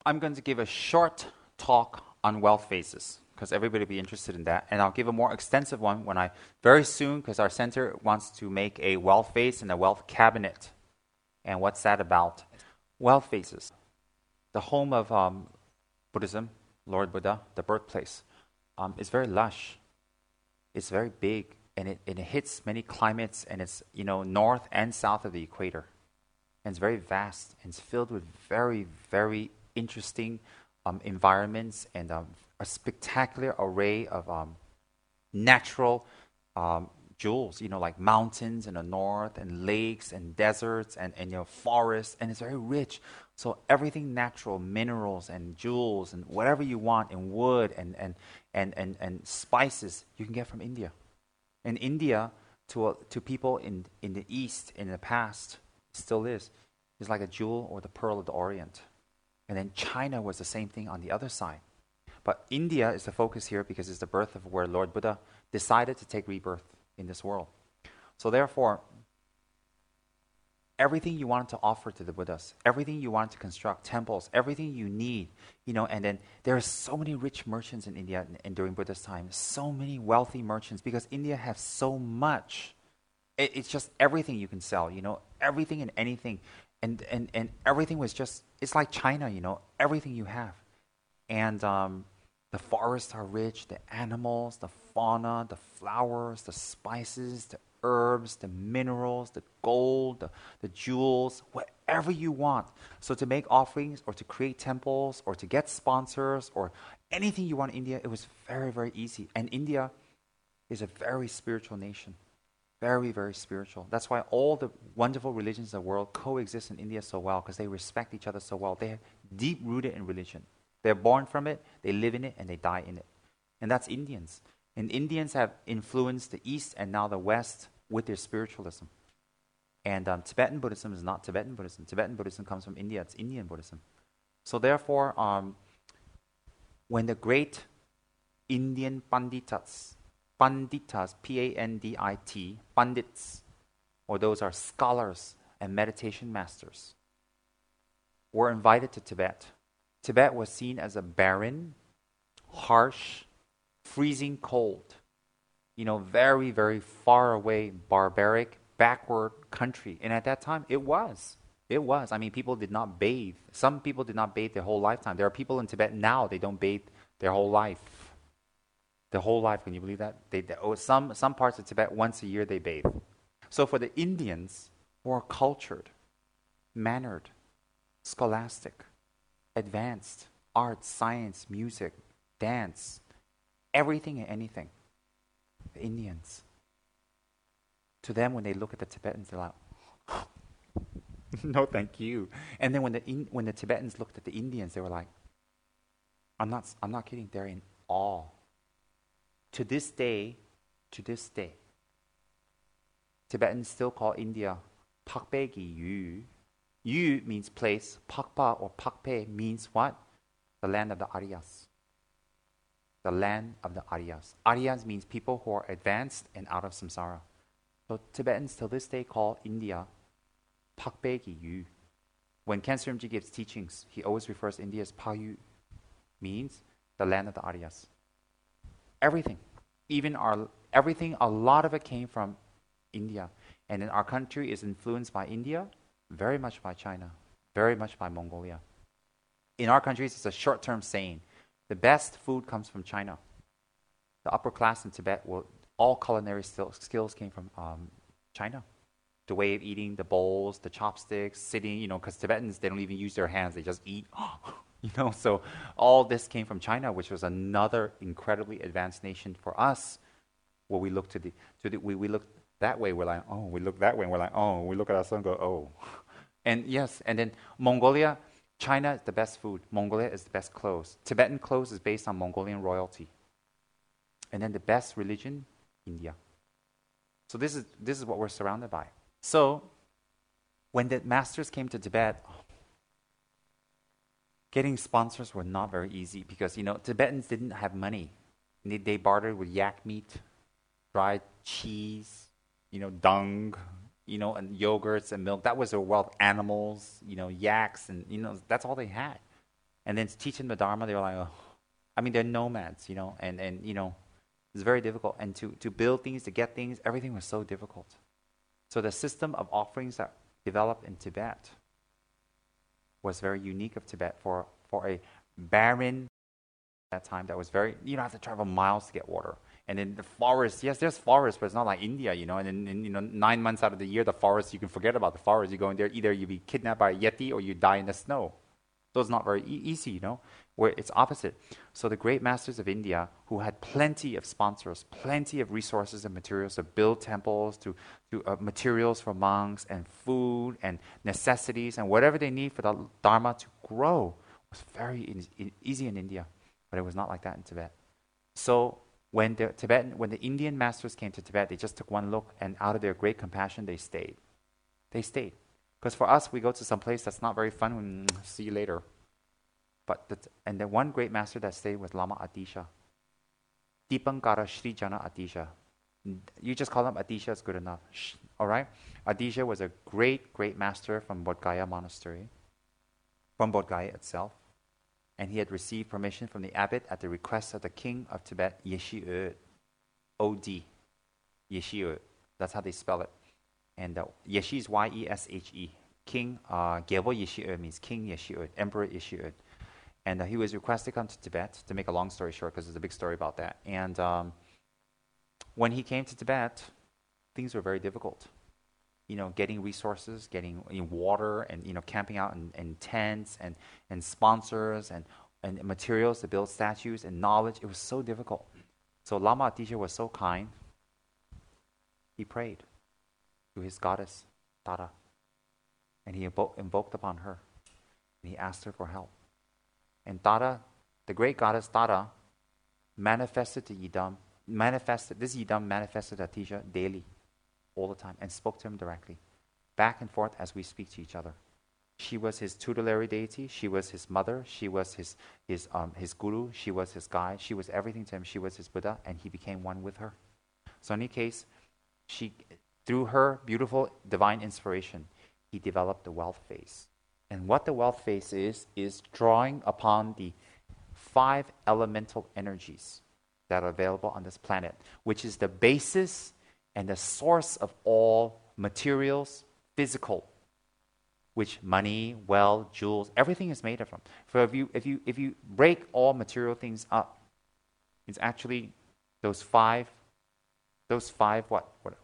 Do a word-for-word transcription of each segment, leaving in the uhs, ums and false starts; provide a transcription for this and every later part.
I'm going to give a short talk on wealth phases because everybody will be interested in that. And I'll give a more extensive one when I, very soon, because our center wants to make a wealth phase and a wealth cabinet. And what's that about? Wealth phases. The home of um, Buddhism, Lord Buddha, the birthplace, um, is very lush. It's very big, and it, and it hits many climates, and it's, you know, north and south of the equator. And it's very vast, and it's filled with very, very interesting um, environments and um, a spectacular array of um, natural um, jewels, you know, like mountains in the north and lakes and deserts and, and you know, forests, and it's very rich. So everything natural, minerals and jewels and whatever you want in wood and, and, and, and, and spices, you can get from India. In India, to, a, to people in, in the East, in the past, still is, is like a jewel or the pearl of the Orient. And then China was the same thing on the other side. But India is the focus here because it's the birth of where Lord Buddha decided to take rebirth in this world. So therefore, everything you wanted to offer to the Buddhas, everything you wanted to construct, temples, everything you need, you know, and then there are so many rich merchants in India and, and during Buddha's time, so many wealthy merchants because India has so much. It, it's just everything you can sell, you know, everything and anything. And, and, and everything was just, it's like China, you know, everything you have. And um, the forests are rich, the animals, the fauna, the flowers, the spices, the herbs, the minerals, the gold, the, the jewels, whatever you want. So to make offerings or to create temples or to get sponsors or anything you want in India, it was very, very easy. And India is a very spiritual nation. Very, very spiritual. That's why all the wonderful religions in the world coexist in India so well, because they respect each other so well. They're deep rooted in religion. They're born from it, they live in it, and they die in it. And that's Indians. And Indians have influenced the East and now the West with their spiritualism. And um, Tibetan Buddhism is not Tibetan Buddhism. Tibetan Buddhism comes from India. It's Indian Buddhism. So therefore, um, when the great Indian Panditas, Panditas, P A N D I T, Pandits, or those are scholars and meditation masters, were invited to Tibet. Tibet was seen as a barren, harsh, freezing cold, you know, very, very far away, barbaric, backward country. And at that time, it was. It was. I mean, people did not bathe. Some people did not bathe their whole lifetime. There are people in Tibet now, they don't bathe their whole life. The whole life, can you believe that? They, they, oh, some, some parts of Tibet, once a year they bathe. So for the Indians, who are cultured, mannered, scholastic, advanced, art, science, music, dance, everything and anything, the Indians, to them when they look at the Tibetans, they're like, no thank you. And then when the, in, when the Tibetans looked at the Indians, they were like, I'm not, I'm not kidding, they're in awe. To this day, to this day, Tibetans still call India Pakpe Gi Yu. Yu means place. Pakpa or Pakpe means what? The land of the Aryas. The land of the Aryas. Aryas means people who are advanced and out of samsara. So Tibetans till this day call India Pakpe Gi Yu. When Khyentse Rimji gives teachings, he always refers to India as Pa Yu, means the land of the Aryas. Everything, even our everything, a lot of it came from India. And then our country is influenced by India, very much by China, very much by Mongolia. In our countries, it's a short-term saying. The best food comes from China. The upper class in Tibet, will, all culinary skill, skills came from um, China. The way of eating, the bowls, the chopsticks, sitting, you know, because Tibetans, they don't even use their hands, they just eat. You know, so all this came from China, which was another incredibly advanced nation for us. Where we look to the, to the we, we look that way, we're like, oh, we look that way, and we're like, oh, we look at our son and go, oh. And yes, and then Mongolia, China is the best food. Mongolia is the best clothes. Tibetan clothes is based on Mongolian royalty. And then the best religion, India. So this is this is what we're surrounded by. So when the masters came to Tibet, getting sponsors were not very easy because, you know, Tibetans didn't have money. They, they bartered with yak meat, dried cheese, you know, dung, you know, and yogurts and milk. That was their wealth. Animals, you know, yaks, and, you know, that's all they had. And then to teach them the Dharma, they were like, oh. I mean, they're nomads, you know, and, and you know, it's very difficult. And to, to build things, to get things, everything was so difficult. So the system of offerings that developed in Tibet was very unique of Tibet for, for a barren that time that was very, you don't have to travel miles to get water. And in the forest, yes, there's forest, but it's not like India, you know. And then, in, you know, nine months out of the year, the forest, you can forget about the forest. You go in there, either you be kidnapped by a yeti or you die in the snow. So it's not very e- easy, you know, where it's opposite. So the great masters of India, who had plenty of sponsors, plenty of resources and materials to build temples, to, to uh, materials for monks, and food and necessities and whatever they need for the Dharma to grow, was very in, in, easy in India. But it was not like that in Tibet. So when the Tibetan, when the Indian masters came to Tibet, they just took one look, and out of their great compassion, they stayed. They stayed. Because for us, we go to some place that's not very fun, and see you later. But the, and the one great master that stayed was Lama Atisha. Dipankara Sri Jana Atisha. You just call him Atisha, it's good enough. Shh, all right? Atisha was a great, great master from Bodh Gaya Monastery, from Bodh Gaya itself. And he had received permission from the abbot at the request of the king of Tibet, Yeshe O D. Yeshe. That's how they spell it. And uh, Yeshe is Y E S H E. King, uh, Gyalpo Yeshe means King Yeshe, Emperor Yeshe. And uh, he was requested to come to Tibet, to make a long story short, because there's a big story about that. And um, when he came to Tibet, things were very difficult. You know, getting resources, getting you know, water, and you know, camping out in, in tents, and, and sponsors, and, and materials to build statues, and knowledge. It was so difficult. So Lama Atisha was so kind. He prayed to his goddess, Tara. And he invo- invoked upon her. And he asked her for help. And Tara, the great goddess Tara, manifested to Yidam, manifested, this Yidam manifested Atisha daily, all the time, and spoke to him directly, back and forth as we speak to each other. She was his tutelary deity. She was his mother. She was his his um, his guru. She was his guide. She was everything to him. She was his Buddha, and he became one with her. So in any case, she, through her beautiful divine inspiration, he developed the wealth phase. And what the wealth phase is, is drawing upon the five elemental energies that are available on this planet, which is the basis and the source of all materials, physical, which money, wealth, jewels, everything is made of them. So if you if you if you break all material things up, it's actually those five, those five what what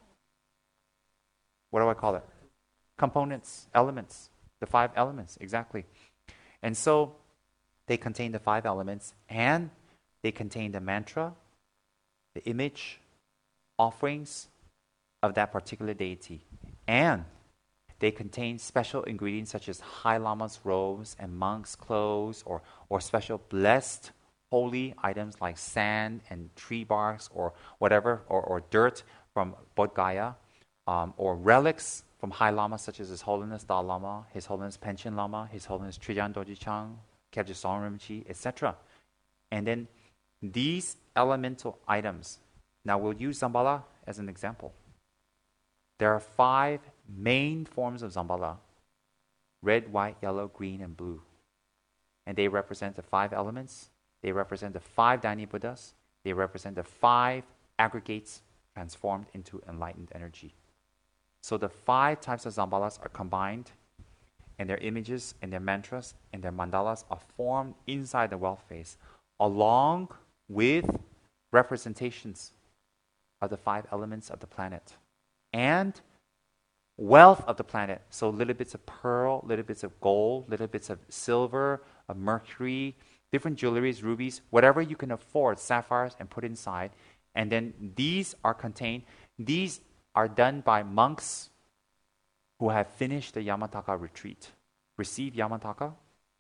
what do I call it? Components, elements, the five elements, exactly. And so they contain the five elements, and they contain the mantra, the image, offerings of that particular deity. And they contain special ingredients such as high lamas' robes and monks' clothes, or, or special blessed holy items like sand and tree barks or whatever, or, or dirt from Bodh Gaya, um, or relics from high lamas such as His Holiness Dalai Lama, His Holiness Panchen Lama, His Holiness Trijang Dorje Chang, Kyabje Song Rinpoche, et cetera. And then these elemental items, now we'll use Zambala as an example. There are five main forms of Zambala: red, white, yellow, green, and blue. And they represent the five elements. They represent the five Dhyani Buddhas. They represent the five aggregates transformed into enlightened energy. So the five types of Zambalas are combined, and their images and their mantras and their mandalas are formed inside the wealth phase, along with representations of the five elements of the planet and wealth of the planet. So little bits of pearl, little bits of gold, little bits of silver, of mercury, different jewelries, rubies, whatever you can afford, sapphires, and put inside. And then these are contained, these are done by monks who have finished the Yamataka retreat, received Yamataka,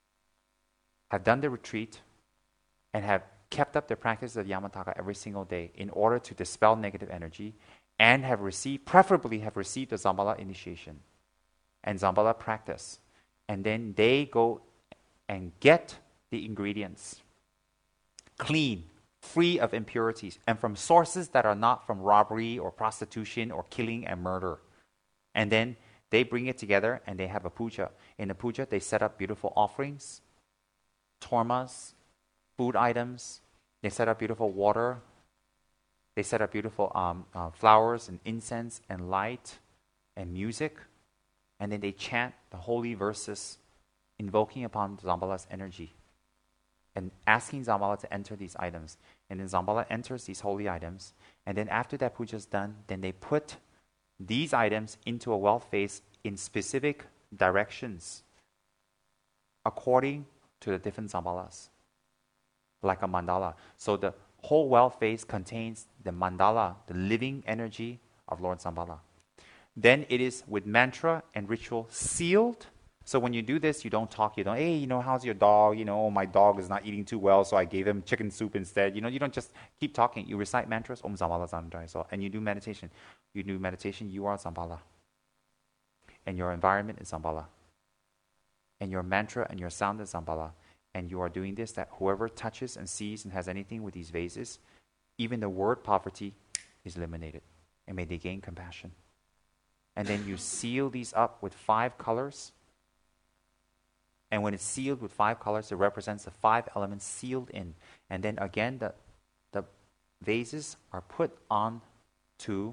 have done the retreat, and have kept up the practice of Yamataka every single day in order to dispel negative energy, and have received, preferably have received the Zambala initiation and Zambala practice. And then they go and get the ingredients clean, free of impurities, and from sources that are not from robbery or prostitution or killing and murder. And then they bring it together and they have a puja. In the puja, they set up beautiful offerings. tormas, food items. They set up beautiful water. They set up beautiful um, uh, flowers and incense and light and music. And then they chant the holy verses, invoking upon Zambala's energy and asking Zambala to enter these items. And then Zambala enters these holy items. And then after that puja is done, then they put these items into a wealth vase in specific directions according to the different Zambalas, like a mandala. So the whole wealth vase contains the mandala, the living energy of Lord Zambala. Then it is with mantra and ritual sealed. So when you do this, you don't talk. You don't, hey, you know, how's your dog? You know, oh, my dog is not eating too well, so I gave him chicken soup instead. You know, you don't just keep talking. You recite mantras, Om Zambala Zambala, so, and you do meditation. You do meditation, you are Zambala. And your environment is Zambala. And your mantra and your sound is Zambala. And you are doing this, that whoever touches and sees and has anything with these vases, even the word poverty is eliminated. And may they gain compassion. And then you seal these up with five colors. And when it's sealed with five colors, it represents the five elements sealed in. And then again, the, the vases are put on to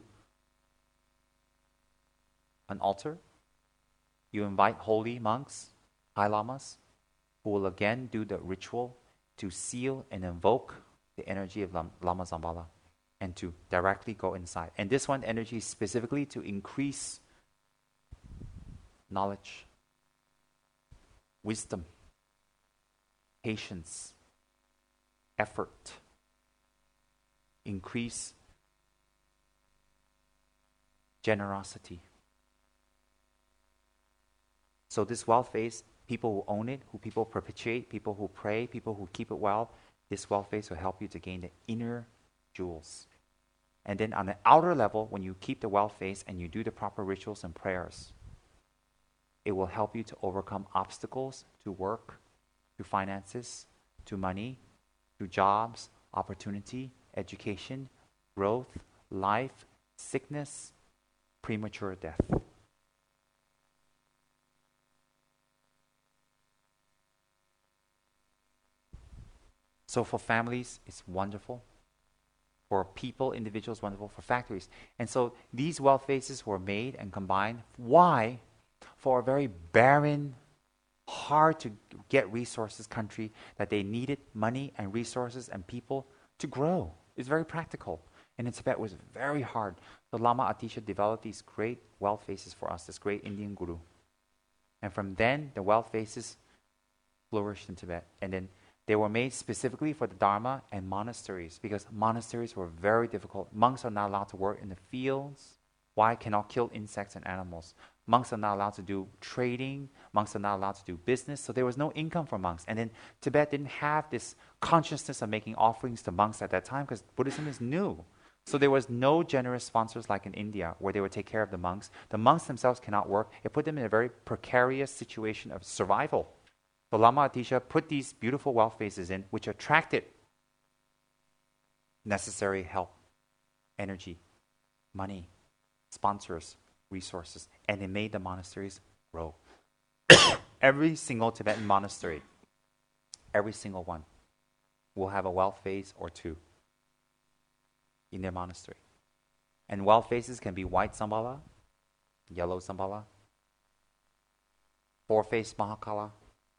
an altar. You invite holy monks, high lamas, who will again do the ritual to seal and invoke the energy of Lama Zambala and to directly go inside. And this one energy is specifically to increase knowledge, wisdom, patience, effort, increase generosity. So this wealth vase, people who own it, who people perpetuate, people who pray, people who keep it well, this wealth vase will help you to gain the inner jewels. And then on the outer level, when you keep the wealth vase and you do the proper rituals and prayers, it will help you to overcome obstacles to work, to finances, to money, to jobs, opportunity, education, growth, life, sickness, premature death. So for families, it's wonderful. For people, individuals, wonderful. For factories. And so these wealth vases were made and combined. Why? For a very barren, hard to get resources country that they needed money and resources and people to grow. It's very practical. And in Tibet, it was very hard. So Lama Atisha developed these great wealth vases for us, this great Indian guru. And from then, the wealth vases flourished in Tibet. And then they were made specifically for the Dharma and monasteries, because monasteries were very difficult. Monks are not allowed to work in the fields. Why? Cannot kill insects and animals. Monks are not allowed to do trading. Monks are not allowed to do business. So there was no income for monks. And then Tibet didn't have this consciousness of making offerings to monks at that time because Buddhism is new. So there was no generous sponsors like in India where they would take care of the monks. The monks themselves cannot work. It put them in a very precarious situation of survival. So Lama Atisha put these beautiful wealth vases in, which attracted necessary help, energy, money, sponsors, resources, and it made the monasteries grow. Every single Tibetan monastery, every single one, will have a wealth vase or two in their monastery. And wealth vases can be white Zambala, yellow Zambala, four-faced Mahakala,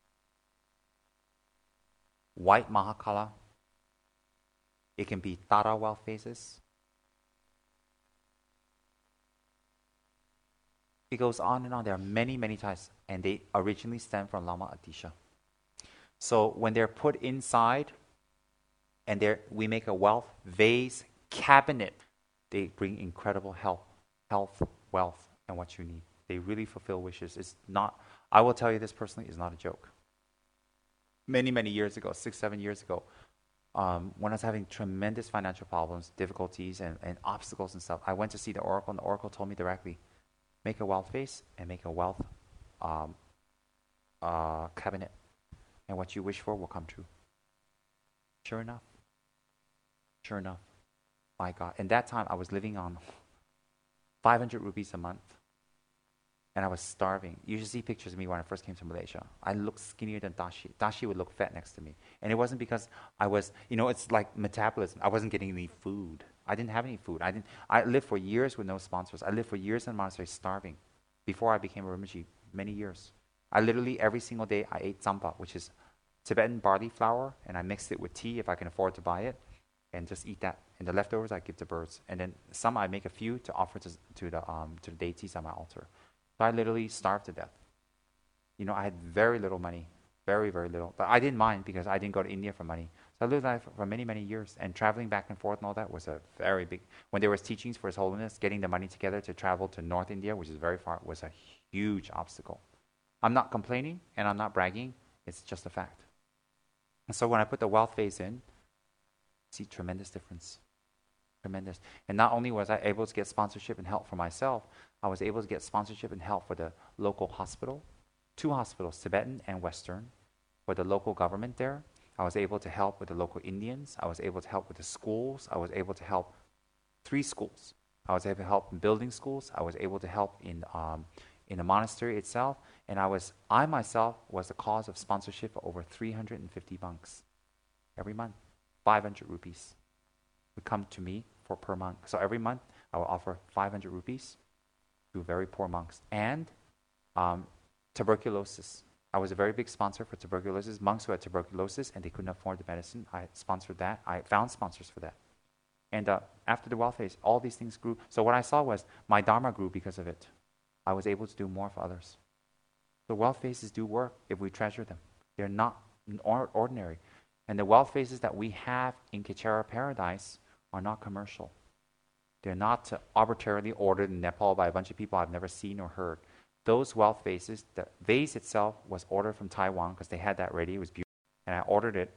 white Mahakala. It can be Tara wealth vases. It goes on and on. There are many, many types, and they originally stem from Lama Atisha. So when they're put inside, and they're, we make a wealth vase cabinet, they bring incredible health, health, wealth, and what you need. They really fulfill wishes. It's not, I will tell you this personally, it's not a joke. Many, many years ago, six, seven years ago, um, when I was having tremendous financial problems, difficulties, and, and obstacles and stuff, I went to see the Oracle, and the Oracle told me directly, make a wealth vase and make a wealth um, uh, cabinet, and what you wish for will come true. Sure enough. Sure enough. My God. In that time, I was living on five hundred rupees a month. and I was starving. You should see pictures of me when I first came to Malaysia. I looked skinnier than Dashi. Dashi would look fat next to me. And it wasn't because I was, you know, it's like metabolism. I wasn't getting any food. I didn't have any food. I didn't. I lived for years with no sponsors. I lived for years in the monastery starving before I became a Rinpoche, many years. I literally, every single day, I ate tsampa, which is Tibetan barley flour, and I mixed it with tea if I can afford to buy it, and just eat that. And the leftovers I give to birds. And then some I make a few to offer to, to, the, um, to the deities on my altar. So I literally starved to death. You know, I had very little money, very, very little. But I didn't mind because I didn't go to India for money. So I lived that for, for many, many years. And traveling back and forth and all that was a very big... When there was teachings for His Holiness, getting the money together to travel to North India, which is very far, was a huge obstacle. I'm not complaining and I'm not bragging. It's just a fact. And so when I put the wealth phase in, see tremendous difference. Tremendous. And not only was I able to get sponsorship and help for myself, I was able to get sponsorship and help for the local hospital, two hospitals, Tibetan and Western, for the local government there. I was able to help with the local Indians. I was able to help with the schools. I was able to help three schools. I was able to help in building schools. I was able to help in um, in the monastery itself. And I was I myself was the cause of sponsorship for over three hundred fifty monks every month, five hundred rupees would come to me for per month. So every month I would offer five hundred rupees to very poor monks. And um, tuberculosis. I was a very big sponsor for tuberculosis. Monks who had tuberculosis and they couldn't afford the medicine, I sponsored that. I found sponsors for that. And uh, after the wealth phase, all these things grew. So what I saw was my dharma grew because of it. I was able to do more for others. The wealth phases do work if we treasure them. They're not or- ordinary. And the wealth phases that we have in Khechara Paradise are not commercial. They're not uh, arbitrarily ordered in Nepal by a bunch of people I've never seen or heard. Those wealth vases, the vase itself was ordered from Taiwan because they had that ready. It was beautiful. And I ordered it.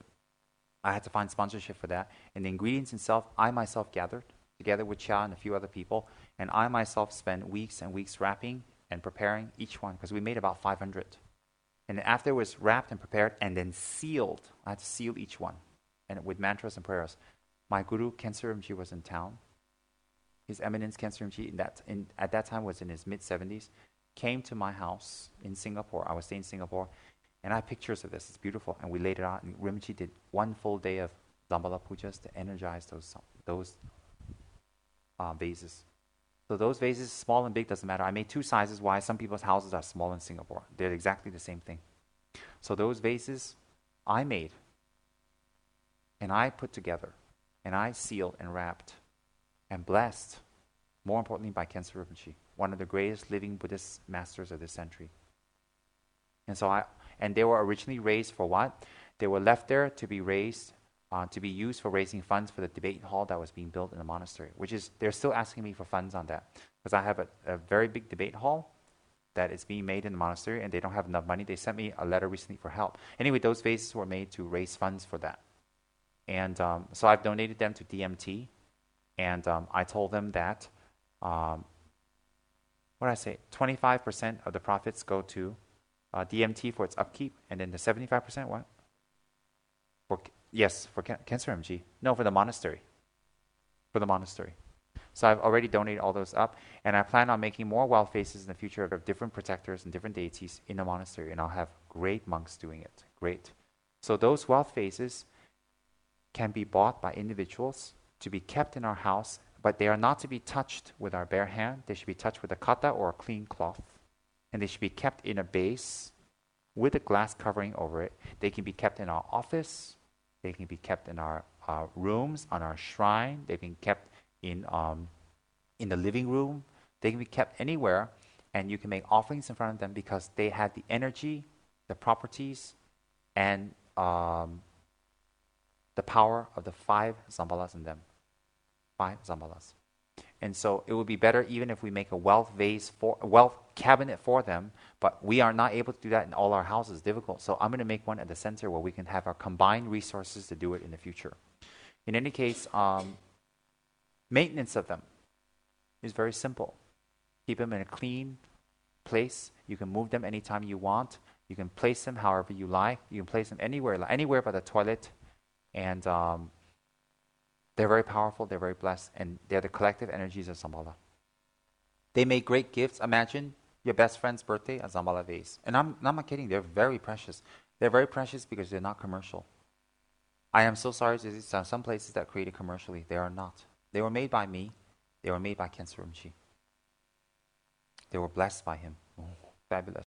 I had to find sponsorship for that. And the ingredients itself, I myself gathered together with Chia and a few other people. And I myself spent weeks and weeks wrapping and preparing each one because we made about five hundred. And then after it was wrapped and prepared and then sealed, I had to seal each one and with mantras and prayers. My guru, Khensa Rinpoche, was in town. His Eminence Khensa Rinpoche, in that, in, at that time was in his mid-seventies, came to my house in Singapore. I was staying in Singapore, and I have pictures of this. It's beautiful. And we laid it out, and Rinpoche did one full day of Dambala Pujas to energize those, those uh, vases. So those vases, small and big, doesn't matter. I made two sizes. Why? Some people's houses are small in Singapore. They're exactly the same thing. So those vases I made, and I put together, and I sealed and wrapped, and blessed, more importantly, by Khensa Rinpoche, one of the greatest living Buddhist masters of this century. And so I, and they were originally raised for what? They were left there to be raised, uh, to be used for raising funds for the debate hall that was being built in the monastery, which is, they're still asking me for funds on that. Because I have a, a very big debate hall that is being made in the monastery, and they don't have enough money. They sent me a letter recently for help. Anyway, those vases were made to raise funds for that. And um, so I've donated them to D M T, and um, I told them that, um, what did I say, twenty-five percent of the profits go to uh, D M T for its upkeep, and then the seventy-five percent, what? For Yes, for Khensa Rinpoche. No, for the monastery. For the monastery. So I've already donated all those up, and I plan on making more wealth faces in the future of different protectors and different deities in the monastery, and I'll have great monks doing it. Great. So those wealth faces can be bought by individuals to be kept in our house, but they are not to be touched with our bare hand. They should be touched with a kata or a clean cloth, and they should be kept in a base with a glass covering over it. They can be kept in our office. They can be kept in our uh, rooms, on our shrine. They can be kept in um, in the living room. They can be kept anywhere, and you can make offerings in front of them because they have the energy, the properties, and um, the power of the five Zambalas in them. Five Zambalas. And so it would be better even if we make a wealth vase for a wealth cabinet for them, but we are not able to do that in all our houses. It's difficult. So I'm going to make one at the center where we can have our combined resources to do it in the future. In any case, um, maintenance of them is very simple. Keep them in a clean place. You can move them anytime you want. You can place them however you like. You can place them anywhere, anywhere but the toilet. And um, they're very powerful, they're very blessed, and they're the collective energies of Shambhala. They make great gifts. Imagine your best friend's birthday, a Zambala vase. And I'm, I'm not kidding, they're very precious. They're very precious because they're not commercial. I am so sorry to see some places that created commercially. They are not. They were made by me. They were made by Khensa Rimshi. They were blessed by him. Oh, fabulous.